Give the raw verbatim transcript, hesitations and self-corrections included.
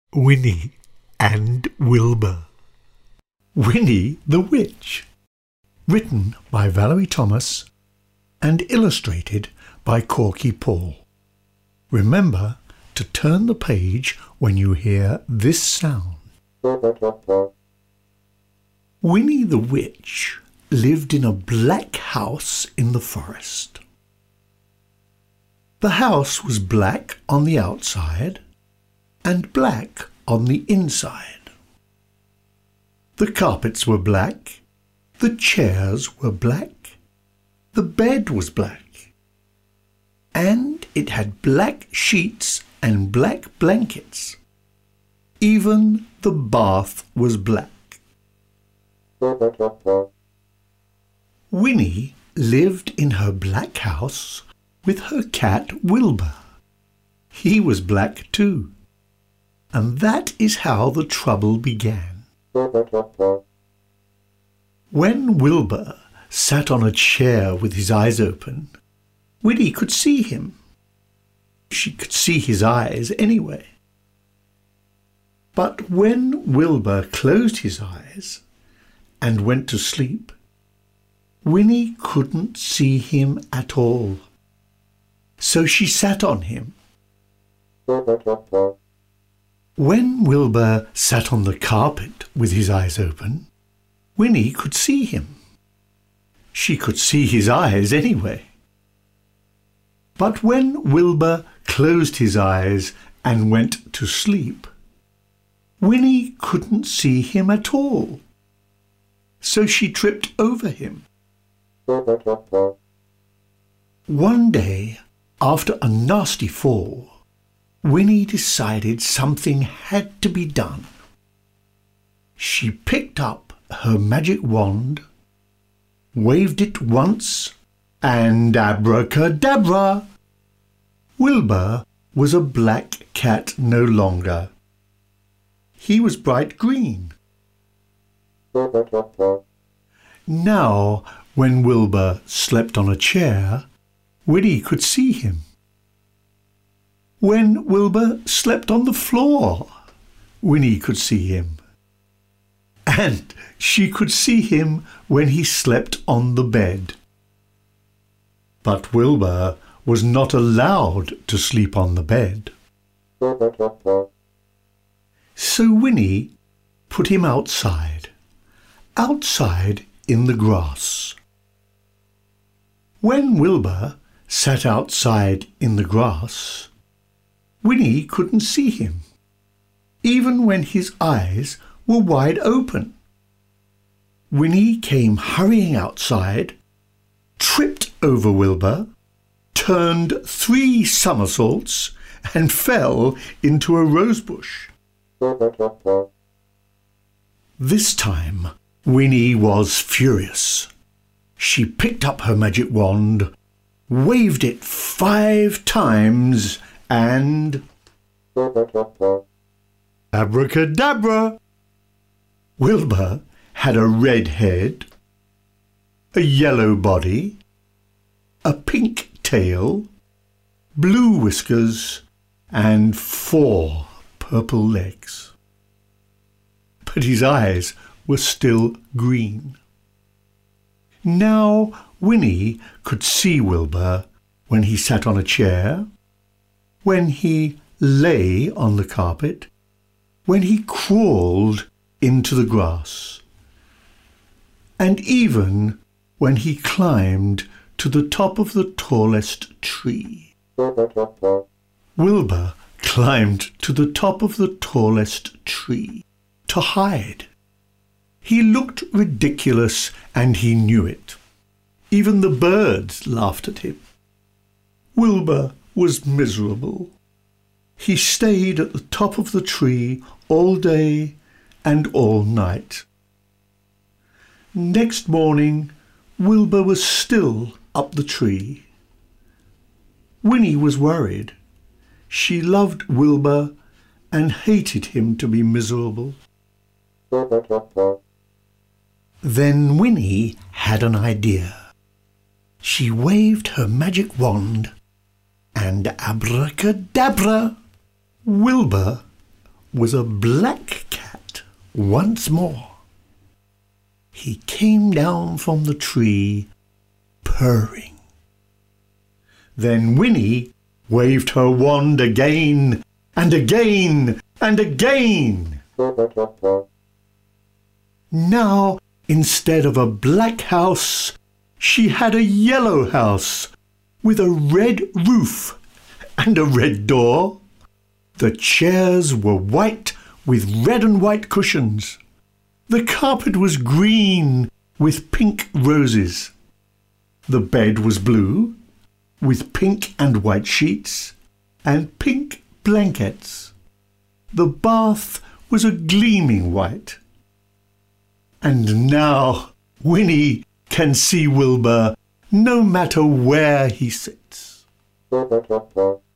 Winnie and Wilbur. Winnie the Witch. Written by Valerie Thomas and illustrated by Corky Paul. Remember to turn the page when you hear this sound. Winnie the Witch lived in a black house in the forest. The house was black on the outside and black on the inside. The carpets were black, the chairs were black, the bed was black, and it had black sheets and black blankets. Even the bath was black. Winnie lived in her black house with her cat Wilbur. He was black too. And that is how the trouble began. When Wilbur sat on a chair with his eyes open, Winnie could see him. She could see his eyes anyway. But when Wilbur closed his eyes and went to sleep, Winnie couldn't see him at all. So she sat on him. When Wilbur sat on the carpet with his eyes open, Winnie could see him. She could see his eyes anyway. But when Wilbur closed his eyes and went to sleep, Winnie couldn't see him at all. So she tripped over him. One day, after a nasty fall, Winnie decided something had to be done. She picked up her magic wand, waved it once, and abracadabra! Wilbur was a black cat no longer. He was bright green. Now, when Wilbur slept on a chair, Winnie could see him. When Wilbur slept on the floor, Winnie could see him. And she could see him when he slept on the bed. But Wilbur was not allowed to sleep on the bed. So Winnie put him outside, outside in the grass. When Wilbur sat outside in the grass, Winnie couldn't see him, even when his eyes were wide open. Winnie came hurrying outside, tripped over Wilbur, turned three somersaults, and fell into a rosebush. This time, Winnie was furious. She picked up her magic wand, waved it five times, and abracadabra! Wilbur had a red head, a yellow body, a pink tail, blue whiskers, and four purple legs. But his eyes were still green. Now Winnie could see Wilbur when he sat on a chair, when he lay on the carpet, when he crawled into the grass, and even when he climbed to the top of the tallest tree. Wilbur climbed to the top of the tallest tree to hide. He looked ridiculous and he knew it. Even the birds laughed at him. Wilbur was miserable. He stayed at the top of the tree all day and all night. Next morning, Wilbur was still up the tree. Winnie was worried. She loved Wilbur and hated him to be miserable. Then Winnie had an idea. She waved her magic wand and abracadabra! Wilbur was a black cat once more. He came down from the tree, purring. Then Winnie waved her wand again and again and again. Now, instead of a black house, she had a yellow house with a red roof and a red door. The chairs were white with red and white cushions. The carpet was green with pink roses. The bed was blue with pink and white sheets and pink blankets. The bath was a gleaming white. And now Winnie can see Wilbur no matter where he sits.